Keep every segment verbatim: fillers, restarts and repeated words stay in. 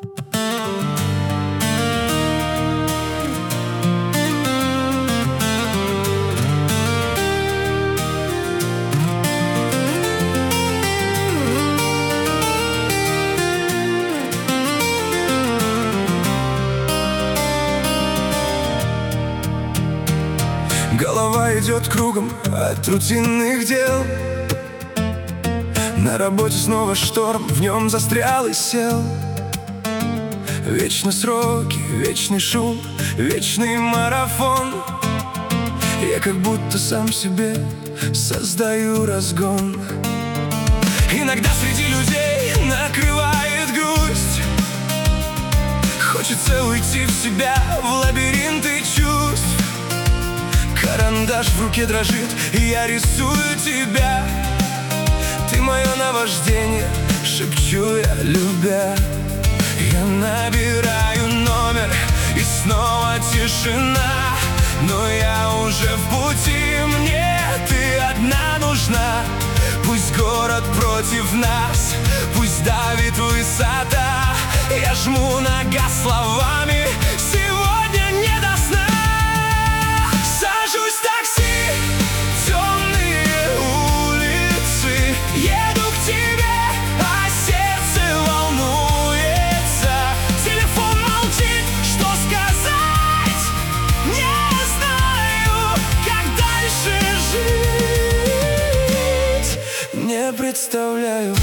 Голова идет кругом от рутинных дел. На работе снова шторм, в нем застрял и сел. Вечные сроки, вечный шум, вечный марафон. Я как будто сам себе создаю разгон. Иногда среди людей накрывает грусть. Хочется уйти в себя, в лабиринты чувств. Карандаш в руке дрожит, и я рисую тебя. Ты мое наваждение, шепчу я, любя. Я набираю номер, и снова тишина. Но я уже в пути, мне ты одна нужна. Пусть город против нас, пусть давит высота. Я жму на газ словами, сегодня не до сна. Сажусь в такси, темные улицы, еду к тебе, а сердце волнуется. Телефон молчит, что сказать? Не знаю, как дальше жить. Не представляю.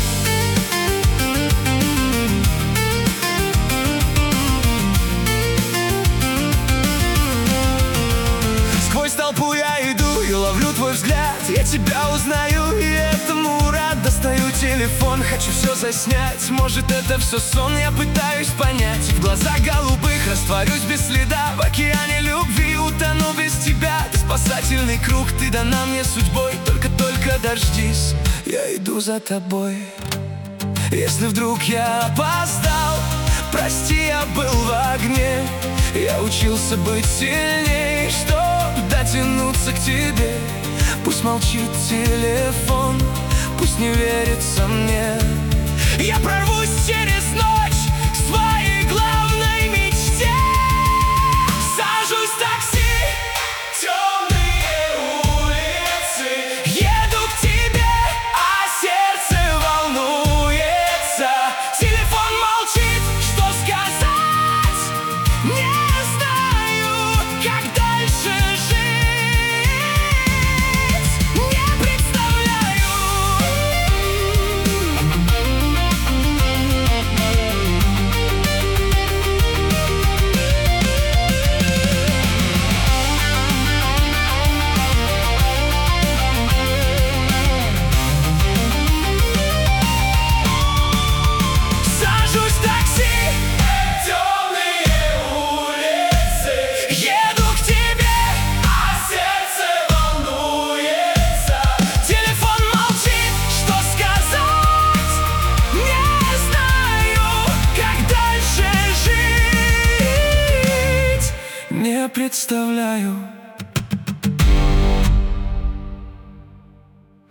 Сквозь толпу я иду и ловлю твой взгляд. Я тебя узнаю, и этому рад. Достаю телефон, хочу все заснять. Может, это все сон, я пытаюсь понять. В глазах голубых растворюсь без следа. В океане любви утону без тебя. Ты спасательный круг, ты дана мне судьбой. Только-только дождись, я иду за тобой. Если вдруг я опоздал, прости, я был в огне. Я учился быть сильней, чтобы дотянуться к тебе. Пусть молчит телефон, пусть не верится мне. Я прорвусь через ночь к своей главной мечте. Сажусь в такси, темные улицы, еду к тебе, а сердце волнуется. Телефон молчит, что сказать? Не знаю, как дальше жить. Не представляю. Сажусь в такси, темные улицы, еду к тебе, а сердце волнуется. Телефон молчит, что сказать? Не знаю, как дальше жить. Не представляю.